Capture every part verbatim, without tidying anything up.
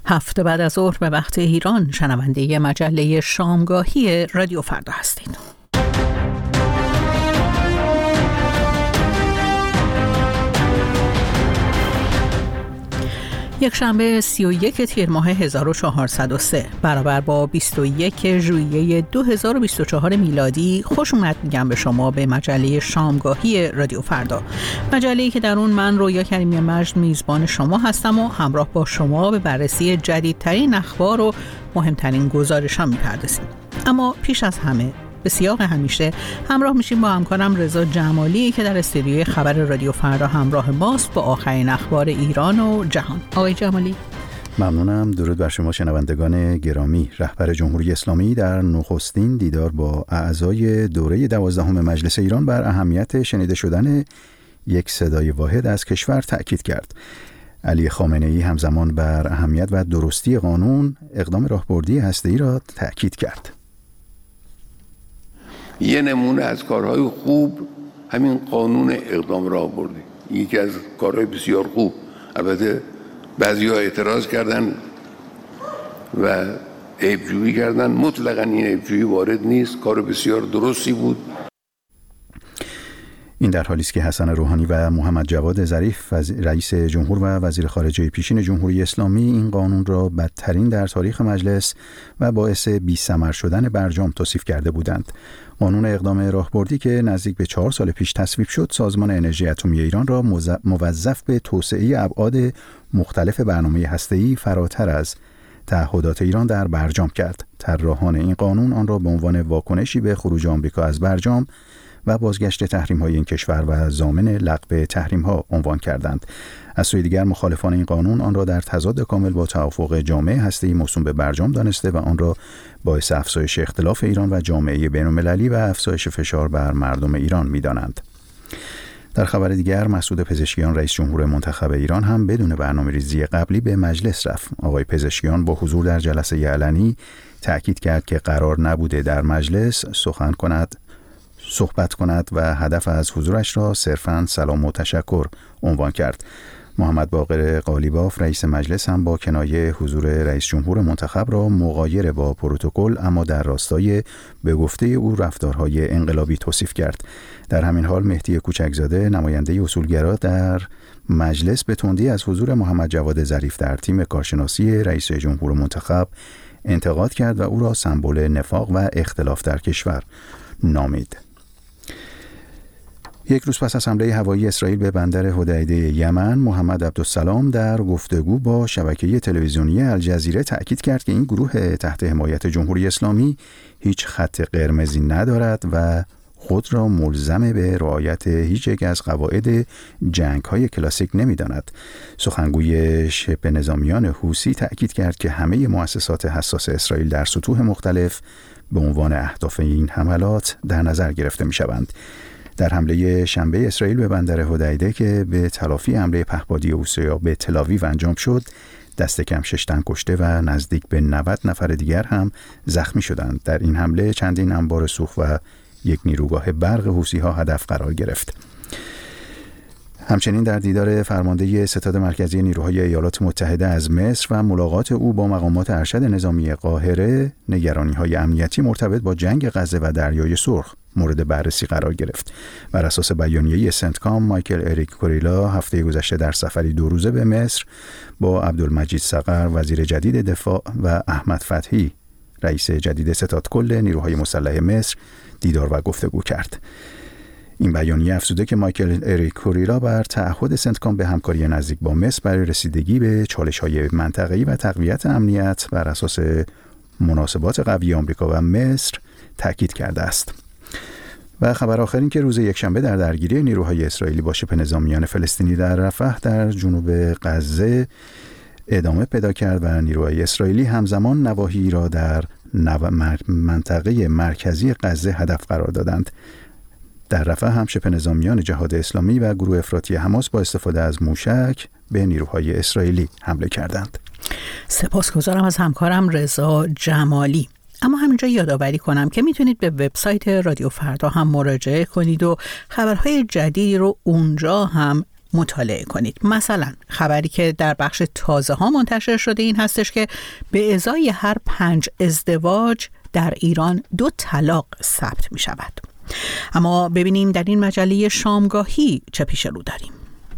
هفت بعد از ظهر به وقت ایران شنونده مجله شامگاهی رادیو فردا هستید. یک شنبه سی و یک تیر ماه هزار و چهارصد و سه برابر با بیست و یک ژوئیه دو هزار و بیست و چهار میلادی خوش اومد میگم به شما به مجله شامگاهی رادیو فردا، مجله‌ای که در اون من رویا کریمی مجد میزبان شما هستم و همراه با شما به بررسی جدیدترین اخبار و مهمترین گزارش‌ها میپردازیم. اما پیش از همه به سیاق همیشه همراه میشیم با همکارم رضا جمالی که در استودیوی خبر رادیو فردا همراه ماست با آخرین اخبار ایران و جهان. آقای جمالی ممنونم. درود بر شما شنوندگان گرامی. رهبر جمهوری اسلامی در نخستین دیدار با اعضای دوره دوازدهم مجلس ایران بر اهمیت شنیده شدن یک صدای واحد از کشور تأکید کرد. علی خامنه‌ای همزمان بر اهمیت و درستی قانون اقدام راهبردی هسته‌ای را تأکید کرد. یه نمونه از کارهای خوب همین قانون اقدام راهبردی، یکی از کارهای بسیار خوب. البته بعضی‌ها اعتراض کردن و عیب‌جویی کردن، مطلقاً این عیب‌جویی وارد نیست، کار بسیار درستی بود. این در حالی است که حسن روحانی و محمد جواد ظریف رئیس جمهور و وزیر خارجه پیشین جمهوری اسلامی این قانون را بدترین در تاریخ مجلس و باعث بی‌ثمر شدن برجام توصیف کرده بودند. قانون اقدام راهبردی که نزدیک به چهار سال پیش تصویب شد، سازمان انرژی اتمی ایران را موظف به توسعه ابعاد مختلف برنامه هسته‌ای فراتر از تعهدات ایران در برجام کرد. طراحان این قانون آن را به عنوان واکنشی به خروج آمریکا از برجام و بازگشت تحریم‌های این کشور و ضامن لغو تحریم‌ها عنوان کردند. از سوی دیگر مخالفان این قانون آن را در تضاد کامل با توافق جامعه هسته‌ای موسوم به برجام دانسته و آن را باعث افزایش اختلاف ایران و جامعه بین‌المللی و افزایش فشار بر مردم ایران می‌دانند. در خبر دیگر، مسعود پزشکیان رئیس جمهور منتخب ایران هم بدون برنامه‌ریزی قبلی به مجلس رفت. آقای پزشکیان با حضور در جلسه علنی تأکید کرد که قرار نبوده در مجلس سخن کند صحبت کند و هدف از حضورش را صرفاً سلام و تشکر عنوان کرد. محمد باقر قالیباف رئیس مجلس هم با کنایه حضور رئیس جمهور منتخب را مغایر با پروتکل اما در راستای به گفته او رفتارهای انقلابی توصیف کرد. در همین حال مهدی کوچکزاده نماینده اصولگرا در مجلس به تندی از حضور محمد جواد ظریف در تیم کارشناسی رئیس جمهور منتخب انتقاد کرد و او را سمبل نفاق و اختلاف در کشور نامید. یک روز پس از حمله هوایی اسرائیل به بندر حدیده یمن، محمد عبدالسلام در گفتگو با شبکه تلویزیونی الجزیره تأکید کرد که این گروه تحت حمایت جمهوری اسلامی هیچ خط قرمزی ندارد و خود را ملزم به رعایت هیچ یک از قواعد جنگ‌های کلاسیک نمی‌داند. سخنگوی شبه نظامیان حوثی تأکید کرد که همه مؤسسات حساس اسرائیل در سطوح مختلف به عنوان اهداف این حملات در نظر گرفته می‌شوند. در حمله شنبه اسرائیل به بندر حدیده که به تلافی حمله پهپادی اوسیا به تل‌آویو انجام شد، دست کم شش تن کشته و نزدیک به نود نفر دیگر هم زخمی شدند. در این حمله چندین انبار سوخت و یک نیروگاه برق حوثی‌ها هدف قرار گرفت. همچنین در دیدار فرمانده ستاد مرکزی نیروهای ایالات متحده از مصر و ملاقات او با مقامات ارشد نظامی قاهره، نگرانی‌های امنیتی مرتبط با جنگ غزه و دریای سرخ مورد بررسی قرار گرفت. بر اساس بیانیه سنتکام، مایکل اریک کوریلا هفته گذشته در سفری دو روزه به مصر با عبدالمجید صقر وزیر جدید دفاع و احمد فتحی رئیس جدید ستاد کل نیروهای مسلح مصر دیدار و گفتگو کرد. این بیانیه افزوده که مایکل اریک کوریلا بر تعهد سنتکام به همکاری نزدیک با مصر برای رسیدگی به چالش‌های منطقه‌ای و تقویت امنیت بر اساس مناسبات قوی آمریکا و مصر تاکید کرده است. و خبر آخر این که روز یکشنبه در درگیری نیروهای اسرائیلی با شبه نظامیان فلسطینی در رفح در جنوب غزه ادامه پیدا کرد و نیروهای اسرائیلی همزمان نواحی را در منطقه مرکزی غزه هدف قرار دادند. در رفح هم شبه نظامیان جهاد اسلامی و گروه افراطی حماس با استفاده از موشک به نیروهای اسرائیلی حمله کردند. سپاسگزارم از همکارم رضا جمالی. اما همینجا یادآوری کنم که میتونید به وبسایت رادیو فردا هم مراجعه کنید و خبرهای جدیدی رو اونجا هم مطالعه کنید. مثلا خبری که در بخش تازه ها منتشر شده این هستش که به ازای هر پنج ازدواج در ایران دو طلاق ثبت می شود. اما ببینیم در این مجله شامگاهی چه پیش رو داریم.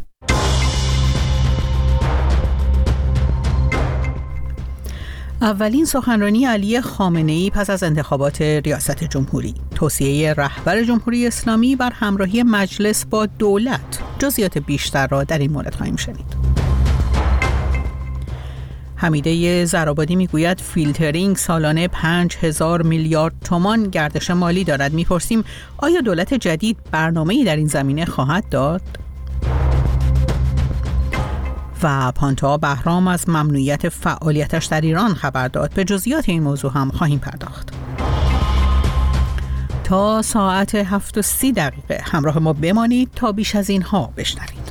اولین سخنرانی علی خامنه‌ای پس از انتخابات ریاست جمهوری، توصیه رهبر جمهوری اسلامی بر همراهی مجلس با دولت. جزئیات بیشتر را در این مورد خواهیم شنید. حمیده زرآبادی میگوید فیلترینگ سالانه پنج هزار میلیارد تومان گردش مالی دارد. میپرسیم آیا دولت جدید برنامه‌ای در این زمینه خواهد داد؟ و پانتا بهرام از ممنوعیت فعالیتش در ایران خبر داد. به جزئیات این موضوع هم خواهیم پرداخت. تا ساعت هفت و سی دقیقه همراه ما بمانید تا بیش از اینها بشنوید.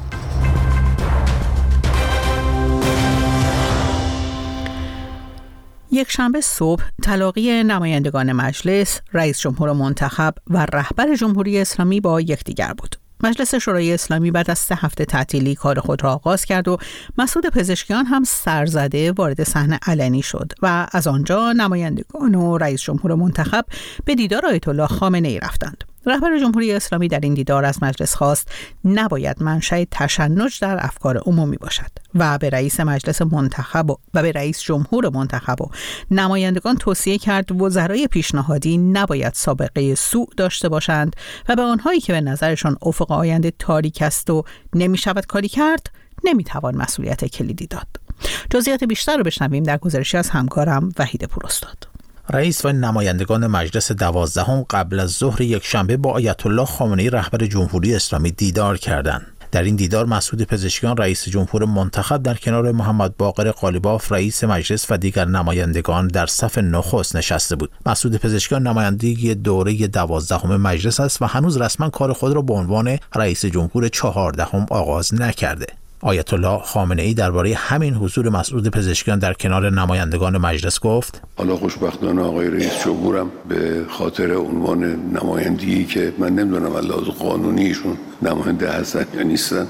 یک شنبه صبح تلاقی نمایندگان مجلس، رئیس جمهور منتخب و رهبر جمهوری اسلامی با یکدیگر بود. مجلس شورای اسلامی بعد از سه هفته تعطیلی کار خود را آغاز کرد و مسعود پزشکیان هم سرزده وارد صحنه علنی شد و از آنجا نمایندگان و رئیس جمهور منتخب به دیدار آیت الله خامنه‌ای رفتند. رهبر جمهوری اسلامی در این دیدار از مجلس خواست نباید منشأ تشنج در افکار عمومی باشد و به رئیس مجلس منتخب و, و به رئیس جمهور منتخب و نمایندگان توصیه کرد وزرای پیشنهادی نباید سابقه سوء داشته باشند و به آنهایی که به نظرشان افق آینده تاریک است و نمی‌شود کاری کرد نمی‌توان مسئولیت کلیدی داد. جزئیات بیشتر رو بشنویم در گزارشی از همکارم وحید پوراستاد. رئیس و نمایندگان مجلس دوازدهم قبل از ظهر یک شنبه با آیت الله خامنه‌ای رهبر جمهوری اسلامی دیدار کردند. در این دیدار مسعود پزشکیان رئیس جمهور منتخب در کنار محمد باقر قالیباف رئیس مجلس و دیگر نمایندگان در صف نخست نشسته بود. مسعود پزشکیان نمایندگی دوره دوازدهم مجلس است و هنوز رسما کار خود را به عنوان رئیس جمهور چهاردهم آغاز نکرده. آیت الله خامنه‌ای درباره همین حضور مسعود پزشکیان در کنار نمایندگان مجلس گفت: حالا خوشبختانه آقای رئیس جمهورم به خاطر عنوان نمایندگی که من نمیدونم از لحاظ قانونیشون نماینده هستن یا نیستن،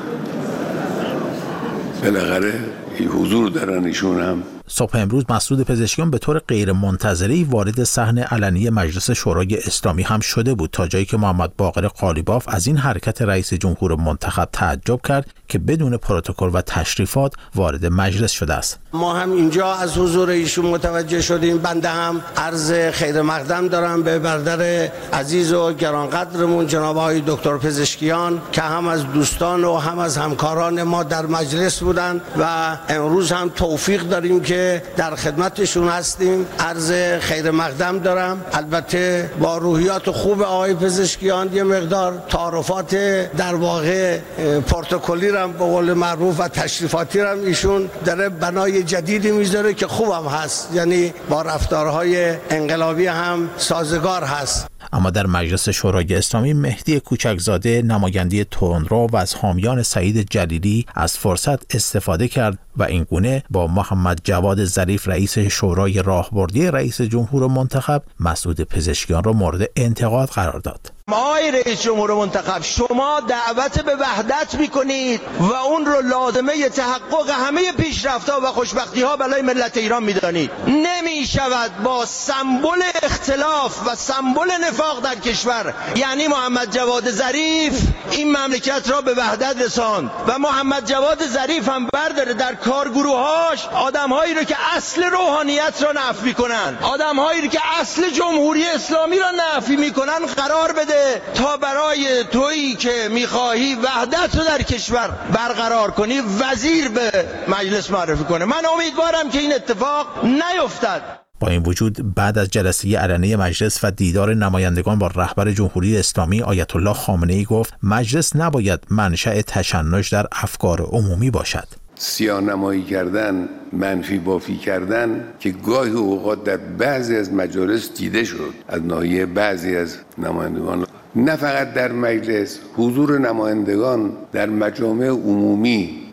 بالاخره حضور دارن ایشون هم. صبح امروز مسعود پزشکیان به طور غیر منتظره‌ای وارد صحنه علنی مجلس شورای اسلامی هم شده بود، تا جایی که محمد باقر قالیباف از این حرکت رئیس جمهور منتخب تعجب کرد که بدون پروتکل و تشریفات وارد مجلس شده است. ما هم اینجا از حضور ایشون متوجه شدیم. بنده هم عرض خیر مقدم دارم به برادر عزیز و گرانقدرمون جناب آقای دکتر پزشکیان که هم از دوستان و هم از همکاران ما در مجلس بودند و امروز هم توفیق داریم که در خدمتشون هستیم. عرض خیر مقدم دارم. البته با روحیات خوب آقای پزشکیان یه مقدار تعارفات در واقع پروتکلی رم به قول معروف و تشریفاتی رم ایشون داره بنای جدیدی میذاره که خوبم هست، یعنی با رفتارهای انقلابی هم سازگار هست. اما در مجلس شورای اسلامی مهدی کوچکزاده نماینده تندرو و از حامیان سعید جلیلی از فرصت استفاده کرد و اینگونه با محمد جواد ظریف رئیس شورای راهبردی رئیس جمهور منتخب مسعود پزشکیان را مورد انتقاد قرار داد. آقای رئیس جمهور منتخب، شما دعوت به وحدت میکنید و اون رو لازمه تحقق همه پیشرفت‌ها و خوشبختی‌ها برای ملت ایران میدانید. نمیشود با سمبل اختلاف و سمبل نفاق در کشور، یعنی محمد جواد ظریف، این مملکت را به وحدت رساند و محمد جواد ظریف هم برداره در کارگروهاش آدم‌هایی رو که اصل روحانیت را نفی میکنن، آدم‌هایی رو که اصل جمهوری اسلامی را نفی میکنن قرار بده تا برای تویی که میخواهی وحدت رو در کشور برقرار کنی وزیر به مجلس معرفی کنه. من امیدوارم که این اتفاق نیفتد. با این وجود بعد از جلسه علنی مجلس و دیدار نمایندگان با رهبر جمهوری اسلامی آیت الله خامنه‌ای گفت مجلس نباید منشأ تشنج در افکار عمومی باشد. سیاه نمایی کردن، منفی بافی کردن که گاهی اوقات در بعضی از مجالس دیده شد از ناحیه بعضی از نمایندگان، نه فقط در مجلس، حضور نمایندگان در مجامع عمومی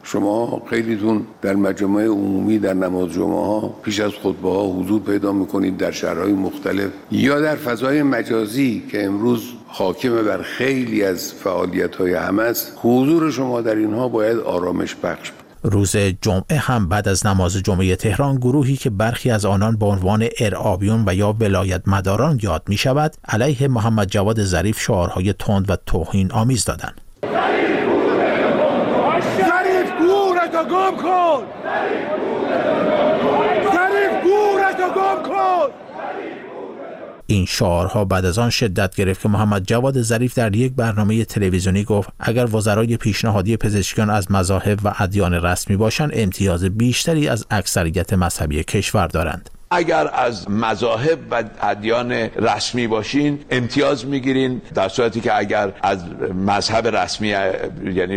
شما خیلیتون در مجامع عمومی در نماز جمعه ها پیش از خطبه ها حضور پیدا میکنید در شهرهای مختلف یا در فضای مجازی که امروز حاکم بر خیلی از فعالیت‌های همه است. حضور شما در اینها باید آرامش بخش بود. روز جمعه هم بعد از نماز جمعه تهران گروهی که برخی از آنان به عنوان ارعابیون و یا ولایت مداران یاد می شود علیه محمد جواد ظریف شعارهای تند و توهین آمیز دادند. ظریف گورتو گم کن! ظریف گورتو گم کن! این شعارها بعد از آن شدت گرفت که محمد جواد ظریف در یک برنامه تلویزیونی گفت اگر وزرای پیشنهادی پزشکیان از مذاهب و ادیان رسمی باشند امتیاز بیشتری از اکثریت مذهبی کشور دارند. اگر از مذاهب و ادیان رسمی باشین امتیاز میگیرین، در صورتی که اگر از مذهب رسمی یعنی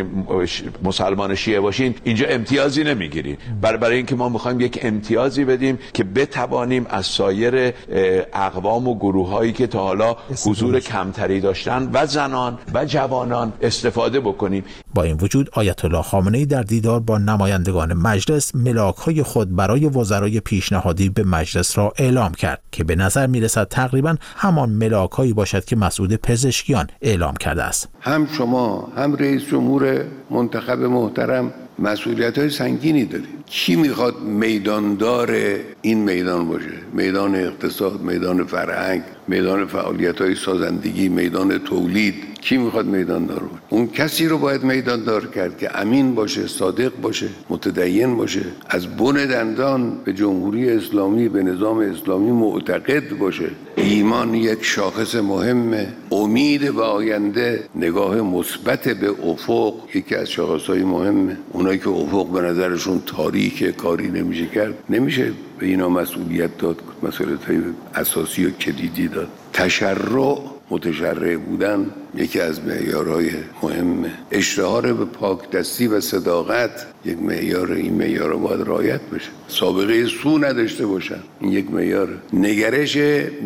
مسلمان شیعه باشین اینجا امتیازی نمیگیرین. برای برای اینکه ما میخوایم یک امتیازی بدیم که بتوانیم از سایر اقوام و گروه‌هایی که تا حالا حضور کمتری داشتن و زنان و جوانان استفاده بکنیم. با این وجود آیت الله خامنه‌ای در دیدار با نمایندگان مجلس ملاک‌های خود برای وزرای پیشنهادی به مجلس را اعلام کرد که به نظر میرسد تقریبا همان ملاک‌هایی باشد که مسعود پزشکیان اعلام کرده است. هم شما هم رئیس جمهور منتخب محترم مسئولیت‌های سنگینی دارید. کی میخواد میداندار این میدان باشه؟ میدان اقتصاد، میدان فرهنگ، میدان فعالیت‌های سازندگی، میدان تولید. کی میخواد میداندار باشه؟ اون کسی رو باید میداندار کرد که امین باشه، صادق باشه، متدین باشه، از بن دندان به جمهوری اسلامی، به نظام اسلامی معتقد باشه. ایمان یک شاخص مهمه، امید به آینده، نگاه مثبت به افق یکی از شاخص‌های مهمه. اونایی که افق به نظرشون تاریکه، کاری نمیشه کرد، نمیشه به اینا مسئولیت داد، مسئولیت‌های اساسی و کلیدی داد. تشرع، متشرع بودن یکی از معیارهای مهمه. اشتهار به پاکدستی و صداقت یک معیار، این معیار رو باید رعایت بشه. سابقه سو نداشته باشن، این یک معیار. نگرش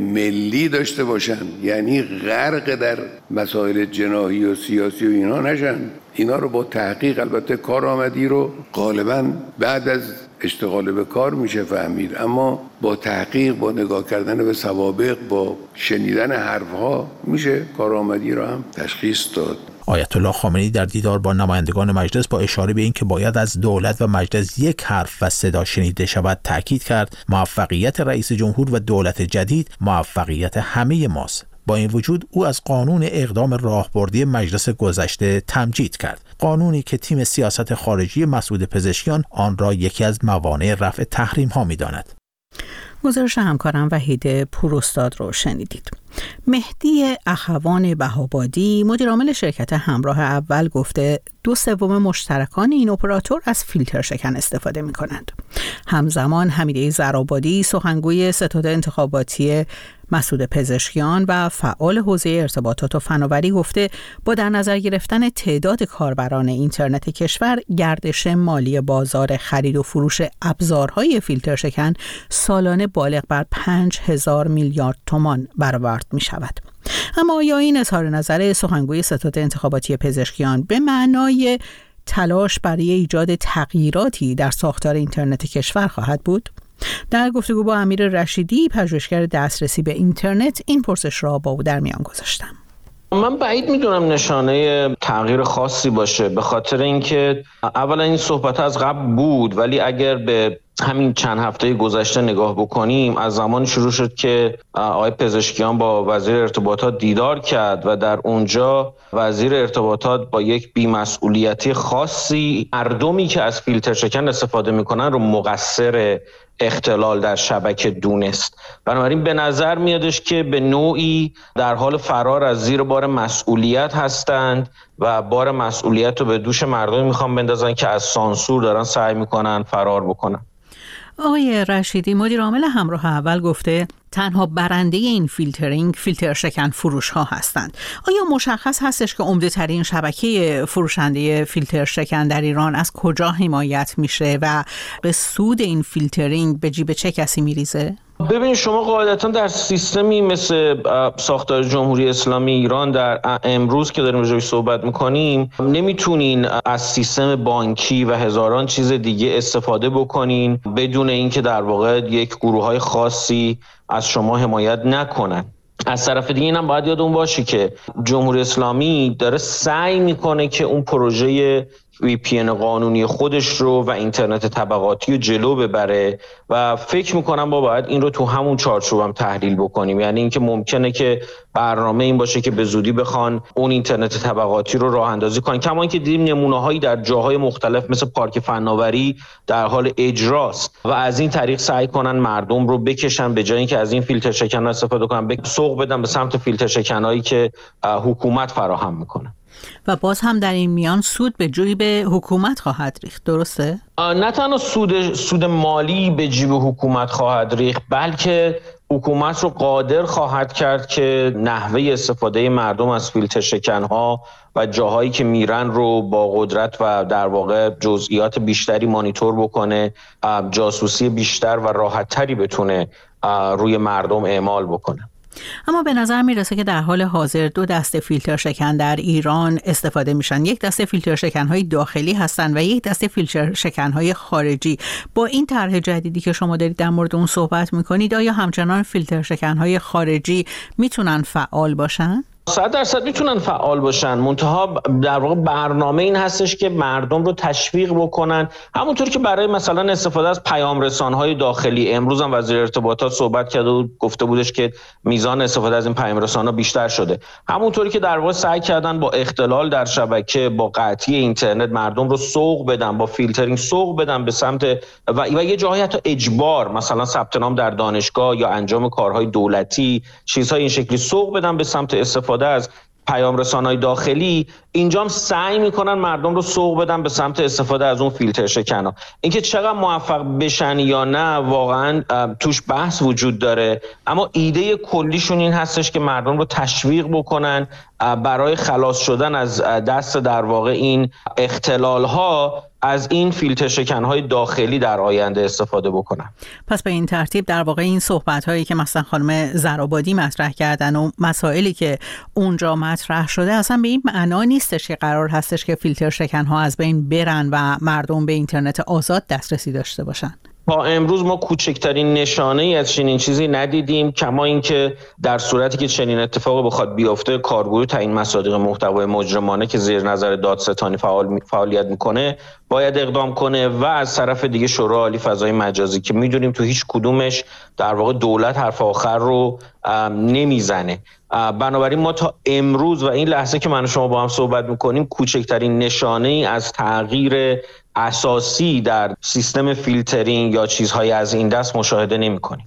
ملی داشته باشن، یعنی غرق در مسائل جناحی و سیاسی و اینا نشن. اینا رو با تحقیق، البته کارآمدی رو غالباً بعد از اشتغال به کار میشه فهمید، اما با تحقیق، با نگاه کردن به سوابق، با شنیدن حرفها میشه کارآمدی رو هم تشخیص داد. آیت الله خامنه‌ای در دیدار با نمایندگان مجلس با اشاره به این که باید از دولت و مجلس یک حرف و صدا شنیده شود تاکید کرد موفقیت رئیس جمهور و دولت جدید موفقیت همه ماست. با این وجود او از قانون اقدام راهبردی مجلس گذشته تمجید کرد، قانونی که تیم سیاست خارجی مسعود پزشکیان آن را یکی از موانع رفع تحریم ها می داند. گزارش همکارم وحید پوراستاد رو شنیدید. مهدی اخوان بهابادی مدیرعامل شرکت همراه اول گفته دو سوم مشترکان این اپراتور از فیلتر شکن استفاده می کنند. همزمان حمیده زرآبادی سخنگوی ستاد انتخاباتی مسعود پزشکیان و فعال حوزه ارتباطات و فناوری گفته با در نظر گرفتن تعداد کاربران اینترنت کشور گردش مالی بازار خرید و فروش ابزارهای فیلتر شکن سالانه بالغ بر پنج هزار میلیارد تومان برآورد می شود. اما آیا این اظهار نظر سخنگوی ستاد انتخاباتی پزشکیان به معنای تلاش برای ایجاد تغییراتی در ساختار اینترنت کشور خواهد بود؟ در گفتگو با امیر رشیدی پژوهشگر دسترسی به اینترنت این پرسش را با او در میان گذاشتم. من بعید میدونم نشانه تغییر خاصی باشه، به خاطر اینکه اولا این صحبت از قبل بود، ولی اگر به همین چند هفته گذشته نگاه بکنیم، از زمان شروع شد که آقای پزشکیان با وزیر ارتباطات دیدار کرد و در اونجا وزیر ارتباطات با یک بی‌مسئولیتی خاصی مردمی که از فیلتر شکن استفاده میکنن رو مقصر اختلال در شبکه دونست. بنابراین به نظر میادش که به نوعی در حال فرار از زیر بار مسئولیت هستند و بار مسئولیت رو به دوش مردمی میخوان بندازن که از سانسور دارن سعی میکنن فرار بکنن. آقای رشیدی مدیر عامل همراه اول گفته تنها برنده این فیلترینگ فیلتر شکن فروش ها هستند. آیا مشخص هستش که عمده ترین شبکه فروشنده فیلتر شکن در ایران از کجا حمایت میشه و به سود این فیلترینگ به جیب چه کسی میریزه؟ ببینید شما قاعدتا در سیستمی مثل ساختار جمهوری اسلامی ایران در امروز که داریم راجعش صحبت میکنیم نمیتونین از سیستم بانکی و هزاران چیز دیگه استفاده بکنین بدون اینکه در واقع یک گروه‌های خاصی از شما حمایت نکنن. از طرف دیگه اینم باید یادمون باشه که جمهوری اسلامی داره سعی میکنه که اون پروژه وی پی ان قانونی خودش رو و اینترنت طبقاتی رو جلو ببره و فکر میکنم ما باید این رو تو همون چارچوب هم تحلیل بکنیم. یعنی اینکه ممکنه که برنامه این باشه که به زودی بخوان اون اینترنت طبقاتی رو راه اندازی کنن، کما اینکه دیدیم نمونه‌هایی در جاهای مختلف مثل پارک فناوری در حال اجراست و از این طریق سعی کنن مردم رو بکشن به جای اینکه از این فیلتر شکن‌ها استفاده کنن سوق بدن به سمت فیلتر شکنایی که حکومت فراهم میکنه. و باز هم در این میان سود به جیب حکومت خواهد ریخت، درسته؟ نه تنها سود سود مالی به جیب حکومت خواهد ریخت، بلکه حکومت رو قادر خواهد کرد که نحوه استفاده مردم از فیلتر شکن‌ها و جاهایی که میرن رو با قدرت و در واقع جزئیات بیشتری مانیتور بکنه، جاسوسی بیشتر و راحت‌تری بتونه روی مردم اعمال بکنه. اما به نظر میرسه که در حال حاضر دو دسته فیلتر شکن در ایران استفاده میشن. یک دسته فیلتر شکن‌های داخلی هستن و یک دسته فیلتر شکن‌های خارجی. با این طرح جدیدی که شما دارید در مورد اون صحبت میکنید، آیا همچنان فیلتر شکن‌های خارجی میتونن فعال باشن؟ صد درصد میتونن فعال باشن، منتها در واقع برنامه این هستش که مردم رو تشویق بکنن، همونطور که برای مثلا استفاده از پیام رسان‌های داخلی امروز هم وزیر ارتباطات صحبت کرده و گفته بودش که میزان استفاده از این پیام رسان‌ها بیشتر شده، همونطوری که در واقع سعی کردن با اختلال در شبکه، با قطعی اینترنت مردم رو سوق بدن، با فیلترینگ سوق بدن به سمت و, و یه جایی حتی اجبار، مثلا ثبت نام در دانشگاه یا انجام کارهای دولتی، چیزهای این شکلی سوق بدن به سمت استفاده از پیام رسان‌های داخلی. اینجا هم سعی میکنن مردم رو سوق بدن به سمت استفاده از اون فیلتر شکن‌ها. اینکه چقدر موفق بشن یا نه واقعا توش بحث وجود داره، اما ایده کلیشون این هستش که مردم رو تشویق بکنن برای خلاص شدن از دست در واقع این اختلال‌ها از این فیلتر شکن‌های داخلی در آینده استفاده بکنن. پس به این ترتیب در واقع این صحبت‌هایی که مثلا خانم زرآبادی مطرح کردن و مسائلی که اونجا مطرح شده اصلا به این معنا نیستش که قرار هستش که فیلتر شکن‌ها از بین برن و مردم به اینترنت آزاد دسترسی داشته باشن. تا امروز ما کوچکترین نشانه ای از چنین چیزی ندیدیم، کما اینکه در صورتی که چنین اتفاقی بخواد بیفته، کارگروه تعیین مصادیق محتوای مجرمانه که زیر نظر دادستانی فعال فعالیت میکنه باید اقدام کنه و از طرف دیگه شورای عالی فضای مجازی که میدونیم تو هیچ کدومش در واقع دولت حرف آخر رو نمیزنه. بنابراین ما تا امروز و این لحظه که من و شما با هم صحبت میکنیم کوچکترین نشانه ای از تغییر اساسی در سیستم فیلترینگ یا چیزهای از این دست مشاهده نمی‌کنیم.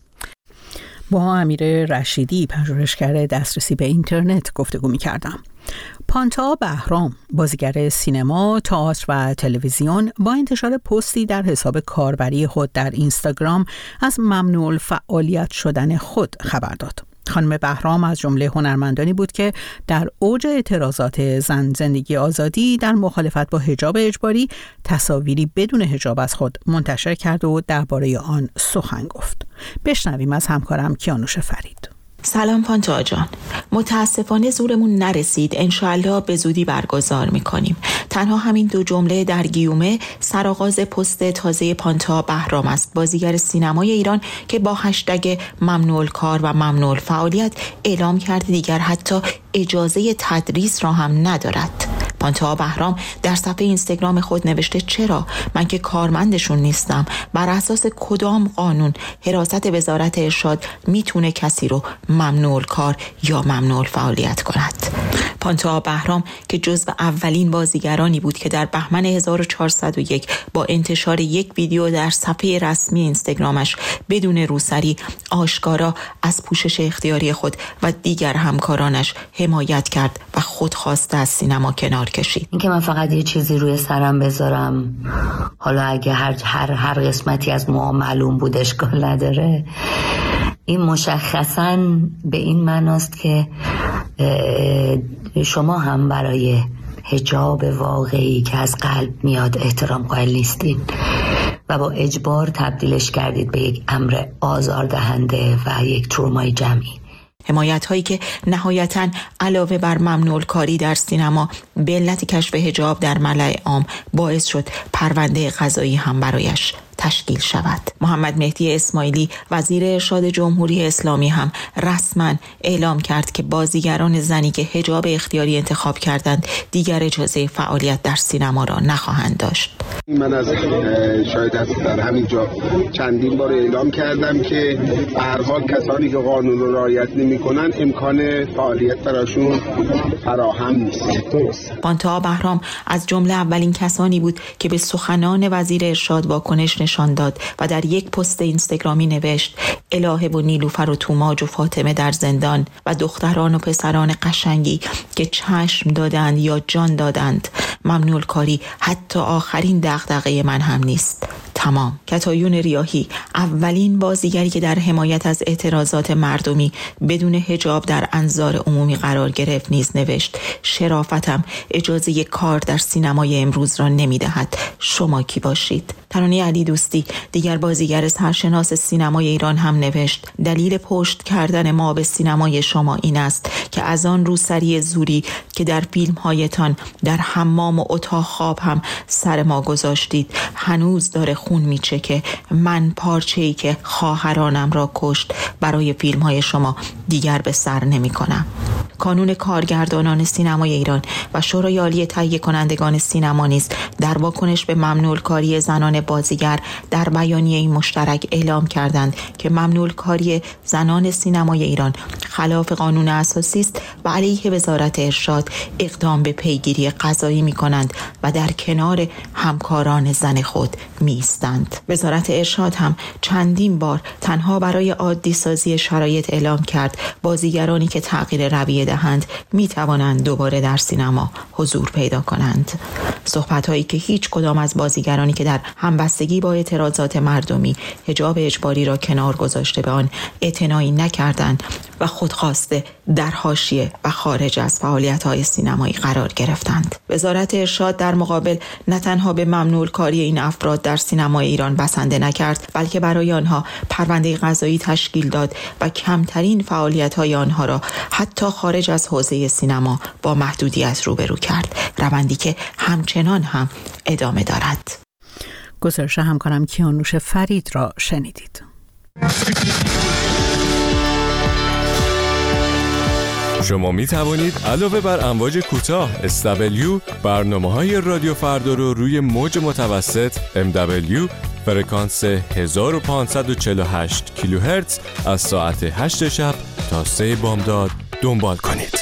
با امیر رشیدی، پژوهشگر دسترسی به اینترنت، گفتگو می‌کردم. پانتا بهرام، بازیگر سینما، تئاتر و تلویزیون، با انتشار پستی در حساب کاربری خود در اینستاگرام از ممنوع الفعالیت شدن خود خبر داد. خانم بهرام از جمله هنرمندانی بود که در اوج اعتراضات زن زندگی آزادی در مخالفت با حجاب اجباری تصاویری بدون حجاب از خود منتشر کرد و درباره آن سخن گفت. بشنویم از همکارم کیانوش فرید. سلام پانتا جان، متاسفانه زورمون نرسید، انشالله به زودی برگزار میکنیم. تنها همین دو جمله در گیومه سرآغاز پست تازه پانتا بهرام است، بازیگر سینمای ایران که با هشتگ ممنوع الکار و ممنوع الفعالیت اعلام کرد دیگر حتی اجازه تدریس را هم ندارد. پانتا بهرام در صفحه اینستاگرام خود نوشته چرا؟ من که کارمندشون نیستم. بر اساس کدام قانون حراست وزارت ارشاد میتونه کسی رو ممنوع الکار یا ممنوع الفعالیت کند؟ پانتا بهرام که جزو اولین بازیگرانی بود که در بهمن هزار و چهارصد و یک با انتشار یک ویدیو در صفحه رسمی اینستاگرامش بدون روسری آشکارا از پوشش اختیاری خود و دیگر همکارانش حمایت کرد و خودخواسته از سینما کنار کشید. اینکه من فقط یه چیزی روی سرم بذارم، حالا اگه هر هر هر قسمتی از موها معلوم بود اشکال نداره، این مشخصاً به این معناست که شما هم برای حجاب واقعی که از قلب میاد احترام قائل نیستین. و با اجبار تبدیلش کردید به یک امر آزاردهنده و یک ترومای جمعی. حمایت هایی که نهایتاً علاوه بر ممنوع کاری در سینما به علت کشف حجاب در ملأ عام باعث شد پرونده قضایی هم برایش تشکیل شود. محمد مهدی اسماعیلی وزیر ارشاد جمهوری اسلامی هم رسما اعلام کرد که بازیگران زنی که حجاب اختیاری انتخاب کردند دیگر اجازه فعالیت در سینما را نخواهند داشت. من از شاید از در همین جا چندین بار اعلام کردم که به هر حال کسانی که قانون را رعایت نمی‌کنند امکان فعالیت براشون فراهم نیست. پانتا بهرام از جمله اولین کسانی بود که به سخنان وزیر ارشاد واکنش نشان داد و در یک پست اینستاگرامی نوشت: الهه و نیلوفر و توماج و فاطمه در زندان و دختران و پسران قشنگی که چشم دادند یا جان دادند، ممنوع کاری حتی آخرین دغدغه من هم نیست. تمام. کتایون ریاحی اولین بازیگری که در حمایت از اعتراضات مردمی بدون حجاب در انظار عمومی قرار گرفت نیز نوشت: شرافتم اجازه کار در سینمای امروز را نمیدهد، شما کی باشید؟ ترانه علی دوستی دیگر بازیگر سرشناس سینمای ایران هم نوشت: دلیل پشت کردن ما به سینمای شما این است که از آن روسری زوری که در فیلم هایتان در حمام و اتاق خواب هم سر ما گذاشتید هنوز داره خون میچکه. من پارچه‌ای که خواهرانم را کشت برای فیلم های شما دیگر به سر نمی کنم. کانون کارگردانان سینمای ایران و شورای عالی تهیه کنندگان سینما نیز در واکنش به ممنوع کاری زنان بازیگر در بیانیه مشترک اعلام کردند که ممنوع کاری زنان سینمای ایران خلاف قانون اساسی است و علیه وزارت ارشاد اقدام به پیگیری قضایی می‌کنند و در کنار همکاران زن خود می‌ایستند. وزارت ارشاد هم چندین بار تنها برای عادی سازی شرایط اعلام کرد بازیگرانی که تغییر رویه دهند می‌توانند دوباره در سینما حضور پیدا کنند. صحبت‌هایی که هیچ کدام از بازیگرانی که در همبستگی با اعتراضات مردمی حجاب اجباری را کنار گذاشته به آن اعتنایی نکردند و خودخواسته در حاشیه و خارج از فعالیت‌های سینمایی قرار گرفتند. وزارت ارشاد در مقابل نه تنها به ممنوع کاری این افراد در سینمای ایران بسنده نکرد، بلکه برای آنها پرونده قضایی تشکیل داد و کمترین فعالیت‌های آنها را حتی خارج از حوزه سینما با محدودیت روبرو کرد، روندی که همچنان هم ادامه دارد. گزارش همکارم کیانوش فرید را شنیدید. شما می توانید علاوه بر امواج کوتاه اس دبلیو برنامه‌های رادیو فردا رو روی موج متوسط ام دبلیو فرکانس هزار و پانصد و چهل و هشت کیلوهرتز از ساعت هشت شب تا سه بامداد دنبال کنید.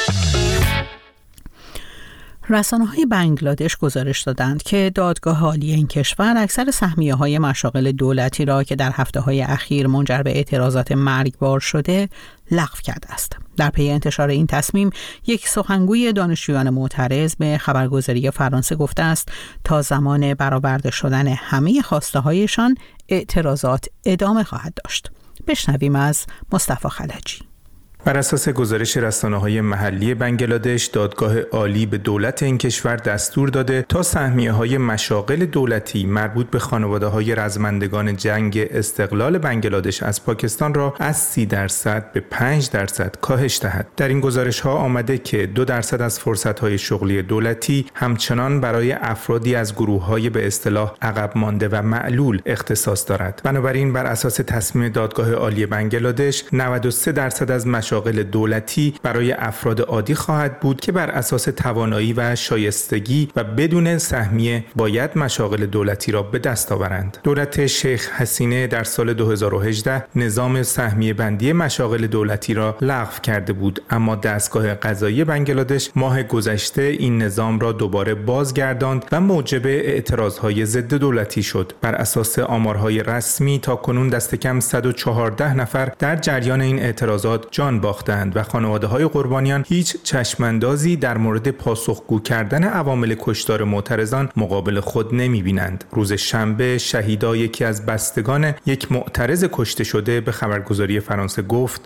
رسانه‌های بنگلادش گزارش دادند که دادگاه عالی این کشور اکثر سهمیه‌های مشاغل دولتی را که در هفته‌های اخیر منجر به اعتراضات مرگبار شده لغو کرده است. در پی انتشار این تصمیم، یک سخنگوی دانشجویان معترض به خبرگزاری فرانسه گفته است تا زمان برآورده شدن همه خواسته‌هایشان اعتراضات ادامه خواهد داشت. بشنویم از مصطفی خلجی. بر اساس گزارش رسانه‌های محلی بنگلادش، دادگاه عالی به دولت این کشور دستور داده تا سهمیه‌های مشاغل دولتی مربوط به خانواده‌های رزمندگان جنگ استقلال بنگلادش از پاکستان را از سی درصد به پنج درصد کاهش دهد. در این گزارش‌ها آمده که دو درصد از فرصت‌های شغلی دولتی همچنان برای افرادی از گروه‌های به اصطلاح عقب مانده و معلول اختصاص دارد. بنابراین بر اساس تصمیم دادگاه عالی بنگلادش، نود و سه درصد از مشاغل دولتی برای افراد عادی خواهد بود که بر اساس توانایی و شایستگی و بدون سهمیه باید مشاغل دولتی را به دست آورند. دولت شیخ حسینه در سال دو هزار و هجده نظام سهمیه بندی مشاغل دولتی را لغو کرده بود، اما دستگاه قضایی بنگلادش ماه گذشته این نظام را دوباره بازگرداند و موجب اعتراضهای ضد دولتی شد. بر اساس آمارهای رسمی تاکنون دست کم صد و چهارده نفر در جریان این اعتراضات جان باختند و خانواده‌های قربانیان هیچ چشماندازی در مورد پاسخگو کردن عوامل کشتار معترضان مقابل خود نمی‌بینند. روز شنبه شهیدا یکی از بستگان یک معترض کشته شده به خبرگزاری فرانسه گفت: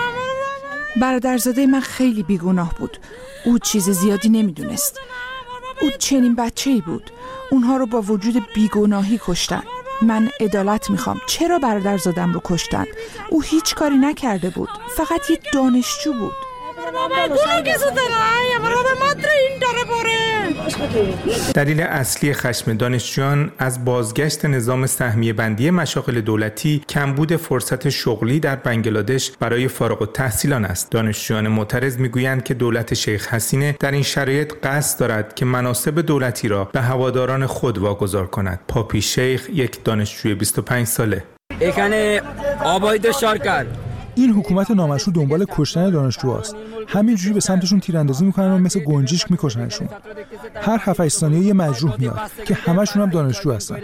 برادرزاده من خیلی بیگناه بود. او چیز زیادی نمیدونست. او چنین بچه‌ای بود. اونها رو با وجود بیگناهی کشتن. من عدالت میخوام. چرا برادرزادم رو کشتن؟ او هیچ کاری نکرده بود. فقط یه دانشجو بود. دلیل اصلی خشم دانشجویان از بازگشت نظام سهمیه بندی مشاغل دولتی کمبود فرصت شغلی در بنگلادش برای فارغ التحصیلان است. دانشجویان معترض میگویند که دولت شیخ حسینه در این شرایط قصد دارد که مناصب دولتی را به هواداران خود واگذار کند. پاپی شیخ یک دانشجوی بیست و پنج ساله. اکنه آبایی دشار کرد. این حکومت نامشروع دنبال کشتن دانشجوهاست. همینجوری به سمتشون تیراندازی میکنن و مثل گنجشک میکشنشون. هر هفت ثانیه یه مجروح میاد که همشون هم دانشجو هستن.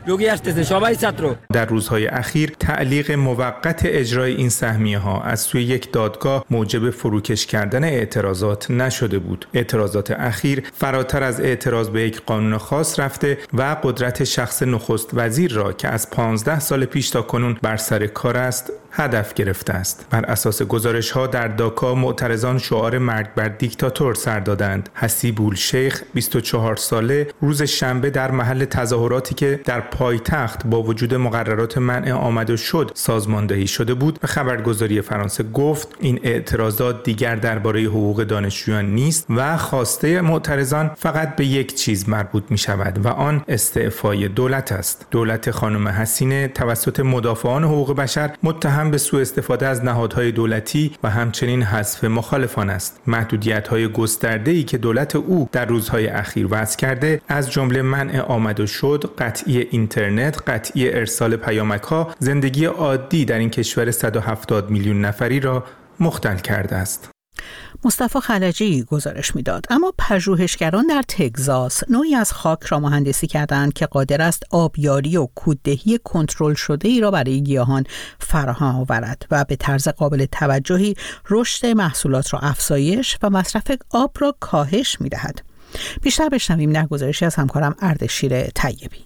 در روزهای اخیر تعلیق موقت اجرای این سهمیه ها از سوی یک دادگاه موجب فروکش کردن اعتراضات نشده بود. اعتراضات اخیر فراتر از اعتراض به یک قانون خاص رفته و قدرت شخص نخست وزیر را که از پانزده سال پیش تا کنون بر سر کار است هدف گرفته است. بر اساس گزارش ها در داکا معترضان شعار مرگ بر دیکتاتور سر دادند. حسیب الشیخ بیست و چهار ساله روز شنبه در محل تظاهراتی که در پایتخت با وجود مقررات منع آمد و شد سازماندهی شده بود به خبرگزاری فرانسه گفت این اعتراضات دیگر درباره حقوق دانشجویان نیست و خواسته معترضان فقط به یک چیز مربوط می شود و آن استعفای دولت است. دولت خانم حسینه توسط مدافعان حقوق بشر متهم به سوء استفاده از نهادهای دولتی و همچنین حذف مخالفان است. محدودیت‌های گسترده‌ای که دولت او در روزهای اخیر وضع کرده از جمله منع آمد و شد، قطعی اینترنت، قطعی ارسال پیامک‌ها، زندگی عادی در این کشور صد و هفتاد میلیون نفری را مختل کرده است. مصطفی خلجی گزارش میداد. اما پژوهشگران در تگزاس نوعی از خاک را مهندسی کردند که قادر است آبیاری و کوددهی کنترل شده ای را برای گیاهان فراهم آورد و به طرز قابل توجهی رشد محصولات را افزایش و مصرف آب را کاهش میدهد. بیشتر بشنویم در گزارشی از همکارم اردشیر طیبی.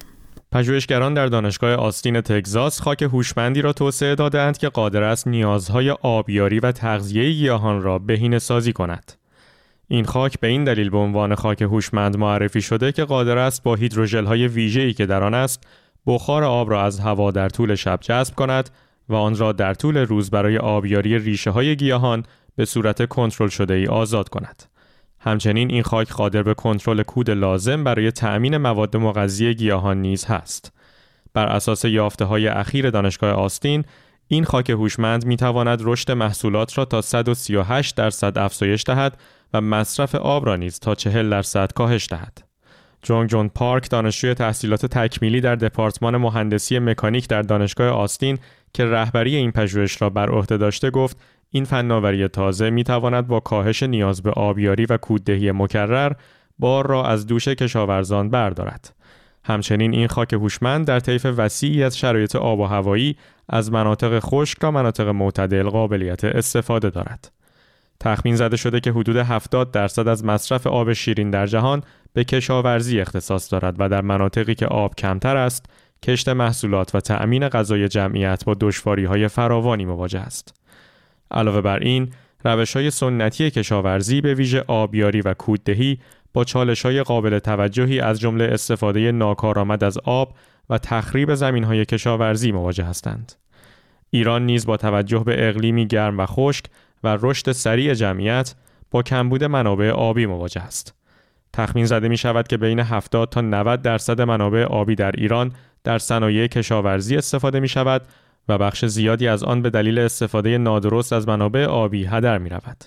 پژوهشگران در دانشگاه آستین تگزاس خاک هوشمندی را توسعه دادند که قادر است نیازهای آبیاری و تغذیه گیاهان را بهینه‌سازی کند. این خاک به این دلیل به عنوان خاک هوشمند معرفی شده که قادر است با هیدروژل‌های ویژه‌ای که در آن است، بخار آب را از هوا در طول شب جذب کند و آن را در طول روز برای آبیاری ریشه‌های گیاهان به صورت کنترل شده‌ای آزاد کند. همچنین این خاک قادر به کنترل کود لازم برای تأمین مواد مغذی گیاهان نیز هست. بر اساس یافته‌های اخیر دانشگاه آستین، این خاک هوشمند می‌تواند رشد محصولات را تا صد و سی و هشت درصد افزایش دهد و مصرف آب را نیز تا چهل درصد کاهش دهد. جونگ جون پارک، دانشجوی تحصیلات تکمیلی در دپارتمان مهندسی مکانیک در دانشگاه آستین که رهبری این پژوهش را بر عهده داشته، گفت این فناوری تازه می‌تواند با کاهش نیاز به آبیاری و کوددهی مکرر بار را از دوش کشاورزان بردارد. همچنین این خاک هوشمند در طیف وسیعی از شرایط آب و هوایی از مناطق خشک تا مناطق معتدل قابلیت استفاده دارد. تخمین زده شده که حدود هفتاد درصد از مصرف آب شیرین در جهان به کشاورزی اختصاص دارد و در مناطقی که آب کمتر است، کشت محصولات و تأمین غذای جمعیت با دشواری‌های فراوانی مواجه است. علاوه بر این، روش‌های سنتی کشاورزی به ویژه آبیاری و کوددهی با چالش‌های قابل توجهی از جمله استفاده ناکارآمد از آب و تخریب زمین‌های کشاورزی مواجه هستند. ایران نیز با توجه به اقلیمی گرم و خشک و رشد سریع جمعیت با کمبود منابع آبی مواجه است. تخمین زده می شود که بین هفتاد تا نود درصد منابع آبی در ایران در صنایع کشاورزی استفاده می شود و بخش زیادی از آن به دلیل استفاده نادرست از منابع آبی هدر می رود.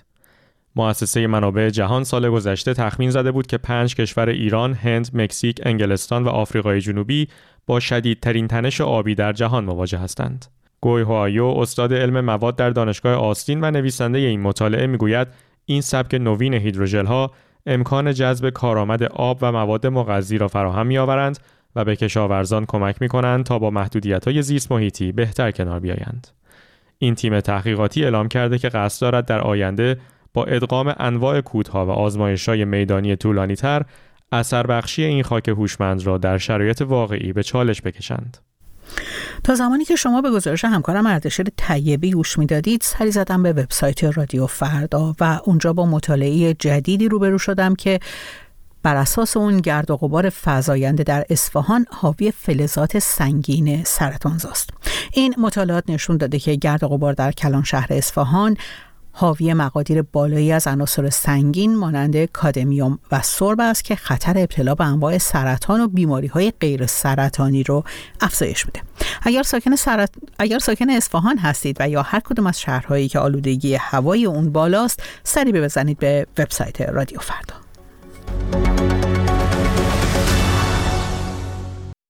مؤسسه منابع جهان سال گذشته تخمین زده بود که پنج کشور ایران، هند، مکزیک، انگلستان و آفریقای جنوبی با شدیدترین تنش آبی در جهان مواجه هستند. گوی هوایو، استاد علم مواد در دانشگاه آستین و نویسنده این مطالعه میگوید این سبک نوین هیدروژل‌ها امکان جذب کارآمد آب و مواد مغذی را فراهم می‌آورند و به کشاورزان کمک می‌کنند تا با محدودیت‌های زیست محیطی بهتر کنار بیایند. این تیم تحقیقاتی اعلام کرده که قصد دارد در آینده با ادغام انواع کودها و آزمایش‌های میدانی طولانی‌تر اثر بخشی این خاک هوشمند را در شرایط واقعی به چالش بکشند. تا زمانی که شما به گزارش همکارم اردشیر طیبی گوش میدادید، سری زدم به وبسایت رادیو فردا و اونجا با مطالعه جدیدی روبرو شدم که بر اساس اون گرد و غبار فزاینده در اصفهان حاوی فلزات سنگین سرطانزاست. این مطالعات نشون داده که گرد و غبار در کلان شهر اصفهان حاوی مقادیر بالایی از عناصر سنگین مانند کادمیوم و سرب است که خطر ابتلا به انواع سرطان و بیماری‌های غیر سرطانی رو افزایش میده. اگر ساکن سرط... اگر ساکن اصفهان هستید و یا هر کدوم از شهرهایی که آلودگی هوای اون بالاست، سری بزنید به وبسایت رادیو فردا.